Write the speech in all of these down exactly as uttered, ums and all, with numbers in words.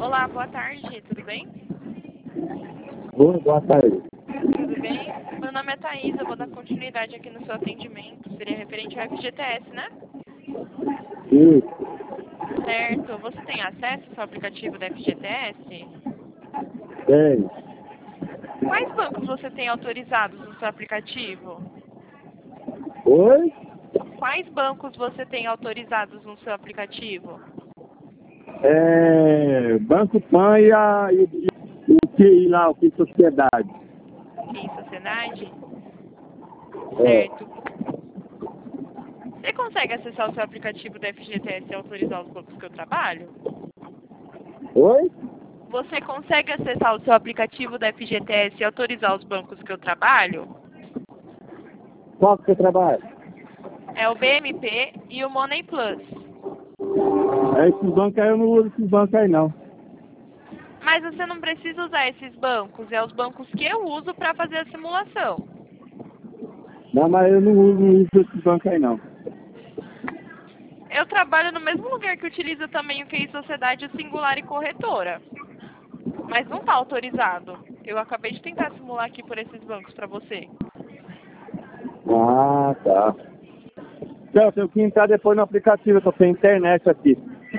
Olá, boa tarde, tudo bem? Boa, boa tarde. Tudo bem? Meu nome é Thaís, eu vou dar continuidade aqui no seu atendimento. Seria referente ao F G T S, né? Isso, Certo. Você tem acesso ao aplicativo da F G T S? tem. Quais bancos você tem autorizados no seu aplicativo? Oi? Quais bancos você tem autorizados no seu aplicativo? É, Banco Pan e, a, e, e o Q I lá, o Q I Sociedade. Aqui em Sociedade? É. Certo. Você consegue acessar o seu aplicativo da F G T S e autorizar os bancos que eu trabalho? Oi? Você consegue acessar o seu aplicativo da F G T S e autorizar os bancos que eu trabalho? Qual que você trabalha? É o B M P e o Money Plus. É, esses bancos aí eu não uso esses bancos aí não. Mas você não precisa usar esses bancos, é os bancos que eu uso para fazer a simulação. Não, mas eu não uso, não uso esses bancos aí não. Eu trabalho no mesmo lugar que utiliza também o Q I Sociedade Singular e Corretora. Mas não está autorizado. Eu acabei de tentar simular aqui por esses bancos para você. Ah, tá. Não, eu tenho que entrar depois no aplicativo, eu tô sem internet aqui.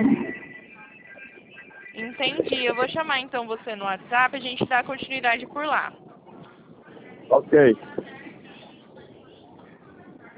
Entendi. Eu vou chamar então você no WhatsApp e a gente dá continuidade por lá. Ok.